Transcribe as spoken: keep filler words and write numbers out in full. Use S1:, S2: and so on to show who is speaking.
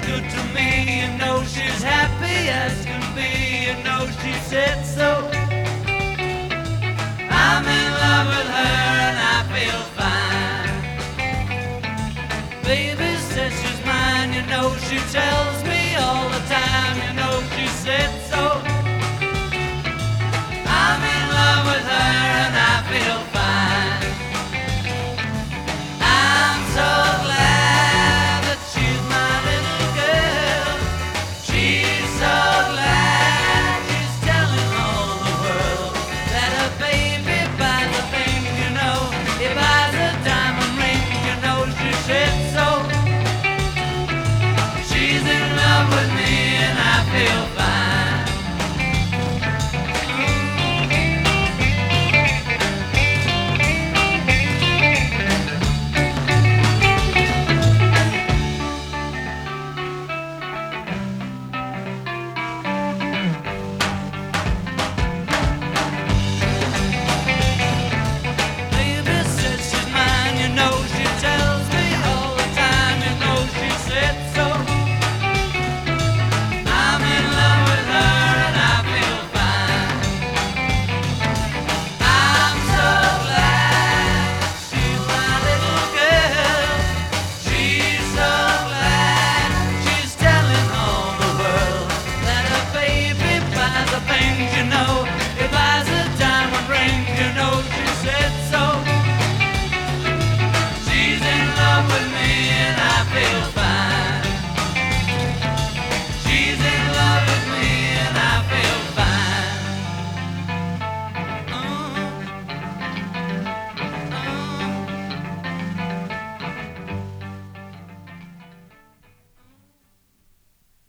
S1: good to me. You know she's happy as can be. You know she said so. I'm in love with her and I feel fine. Baby says she's mine. You know she tells